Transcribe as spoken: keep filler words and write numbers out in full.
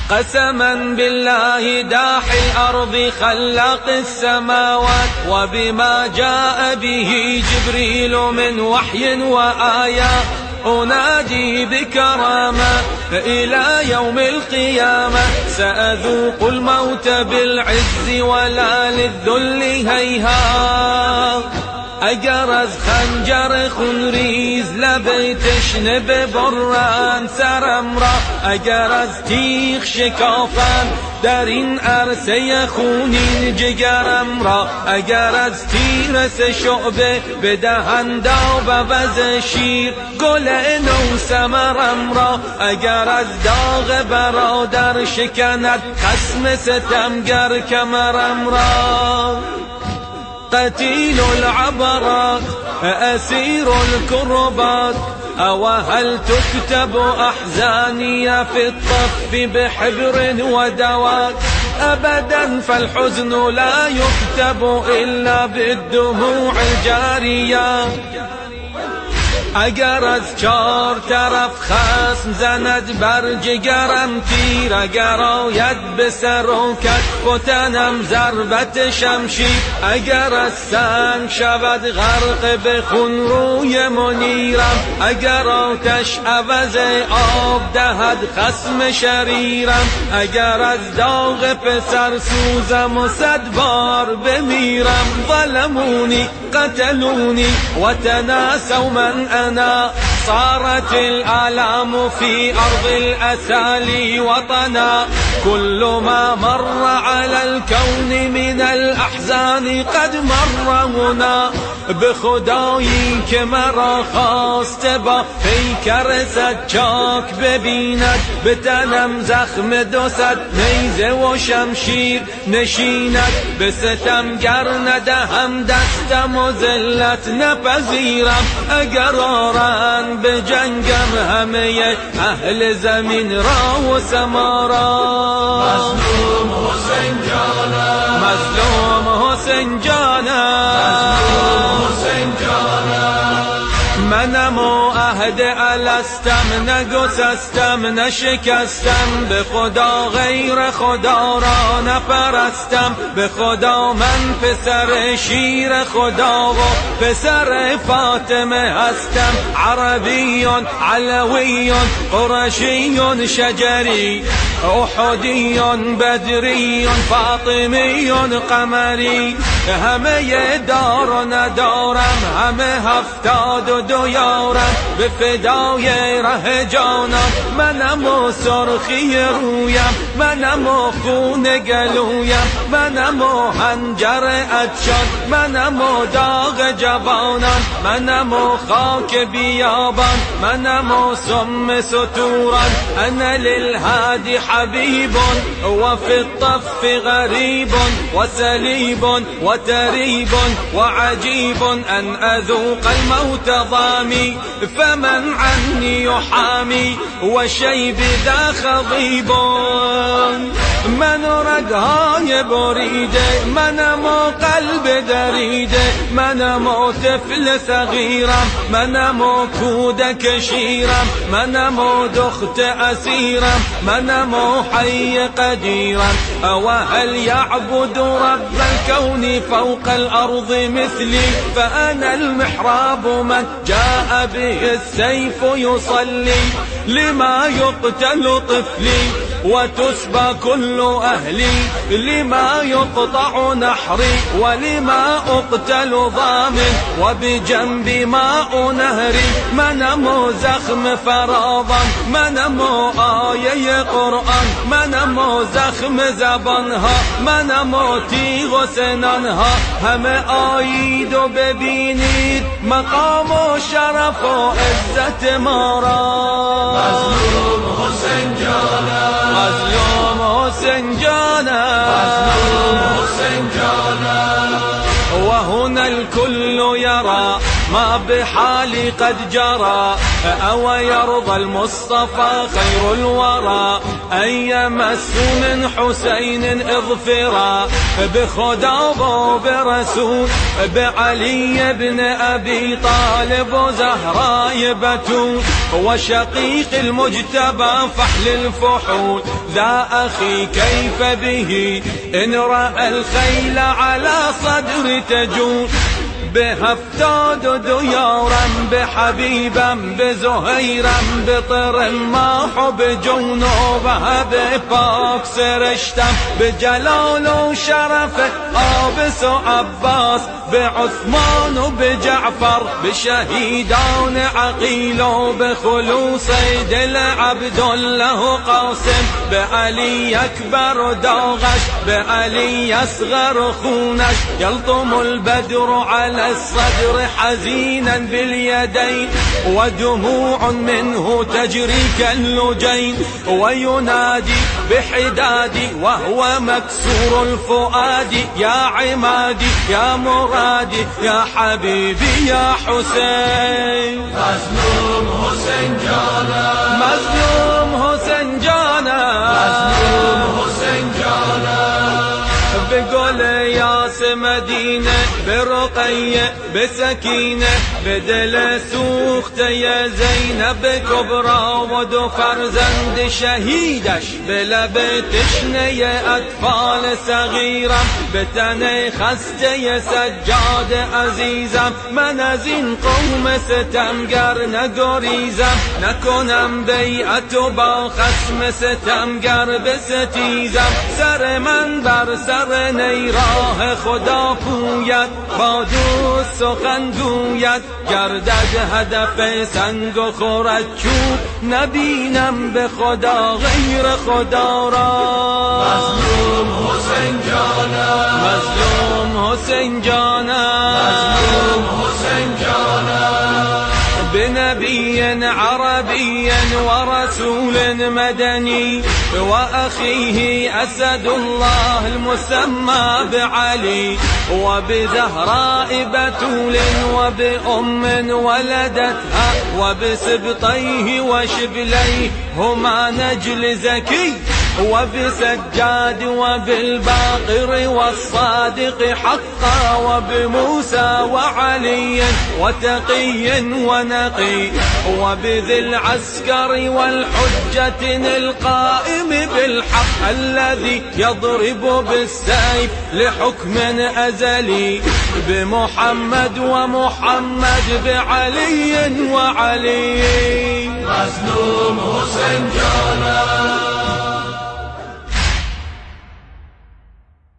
قسما بالله داحي الأرض خلاق السماوات، وبما جاء به جبريل من وحي وآيات، أنادي بكرامة إلى يوم القيامة. سأذوق الموت بالعز ولا للذل هيهات. اگر از خنجر خونریز لب تشنه ببرند سرم را، اگر از تیغ شکافند در این عرصه خونین جگرم را، اگر از تیر سه شعبه بدهند آب عوض شیر گل نو ثمرم را، اگر از داغ برادر شکند خصم ستمگر کمرم را. قتيل العبرات أسير الكربات، أو هل تكتب أحزاني في الطف بحبر ودواك؟ أبدا فالحزن لا يكتب إلا بالدموع الجارية. اگر از چار طرف خصم زند بر جگرم تیر، اگر آید به سر و کتف و تنم ضربت شمشیر، اگر از سنگ شود غرق به خون روی منیرم، اگر آتش عوض آب دهد خصم شریرم، اگر از داغ پسر سوزم و صد بار بمیرم. ظلمونی قتلونی و تناسوا من أنا، صارت الآلام في أرض الأسالي وطنا، كل ما مر على الكون من الأحزان قد مر هنا. بخدایی که مرا خواسته با پیکر سچاک ببیند، به تنم زخم دو صد نیزه و شمشیر نشیند، به ستمگر ندهم دستم و ذلت نپذیرم. اگر آرند به جنگم همه اهل زمین را و سما را. مظلوم حسین جانم، مظلوم حسین جانم، حسین جانم. منم و عهد الستم، نگسستم نشکستم، به خدا غیر خدا را نپرستم، به خدا من پسر شیر خدا و پسر فاطمه هستم. عربی علوی قرشی شجری، احدی بدری فاطمی قمری، همه دار و ندارم، همه هفتاد و دو یارم، به فدای ره جانم. منم و سرخی رویم، منم و خون گلویم، منم و حنجر عطشان، منم و داغ جوانان، منم و خاک بیابان، منم و سم ستوران. انا للهادی حبیب و فی الطف غریب و سلیب و تریب و عجیب، ان اذوق الموت ضامي فمن عني يحامي، وشيب ذا خضيب. من رگهای بریده، منم و قلب دریده، منم و طفل صغیرم، منم و کودک شیرم، منم و دخت اسیرم، منم و حی قدیرم. او هل يعبد رب الكون فوق الارض مثلي؟ فانا المحراب من جاء به السيف يصلي، لما يقتل طفلي وتسبى كل أهلي، لما يقطع نحري ولما أقتل ضامن، وبجنب ماء نهري. منم زخم فراضا، منم آیه قرآن، منم زخم زبانها، منم تیغ و سنانها. همه آیید و ببینید مقام و شرف و عزت ما را. مظلوم حسین جانم، مظلوم حسین جانم، مظلوم حسین جانم. وهنا الكل يرى ما بحالي قد جرى، أو يرضى المصطفى خير الورى أن يمس من حسين اظفرا بخدا وبرسول بعلي بن أبي طالب وزهراء بتول وشقيق المجتبى فحل الفحول ذا أخي كيف به إن رأى الخيل على صدر تجول بهفتاد ديارا بحبيبا بزهيرا بطر ما حب جنوبها بپاک سرشتم بجلال و شرف عابس و عباس بعثمان و بجعفر بشهيدان عقيل و بخلوص دل عبدالله و قاسم بعلي أكبر و داغش بعلي أصغر و خونش يلطم البدر على الصدر حزينا باليدين ودموع منه تجري كاللجين وينادي بحدادي وهو مكسور الفؤاد يا عمادي يا مرادي يا حبيبي يا حسين مظلوم حسين جانا مظلوم حسين جانا مظلوم حسين جانا بقول ياس مدينة برقية بسكينة بدل سوخت يا زينب كبرى ودو فرزند شهيدش بلب تشنه يا أطفال صغيرة بتنه خسته يا سجاد عزيزم من از این قوم ستمگر نگریزم نکنم بیعت و با خصم ستمگر بستیزم سر من بر سر نیراه خدا پوید با دوست سخن گوید گردد هدف سنگ و خورد چوب نبینم به خدا غیر خدا را مظلوم حسین جانا مظلوم حسین جانا مظلوم حسین جانا بنبي عربي ورسول مدني وأخيه أسد الله المسمى بعلي وبزهراء بتول وبأم ولدتها وبسبطيه وشبليه هما نجل زكي وبسجاد وبالباقر والصادق حقا وبموسى وعلي وتقي ونقي وبذي العسكر والحجة القائم بالحق الذي يضرب بالسيف لحكم أزلي بمحمد ومحمد بعلي وعلي مظلوم حسين جانا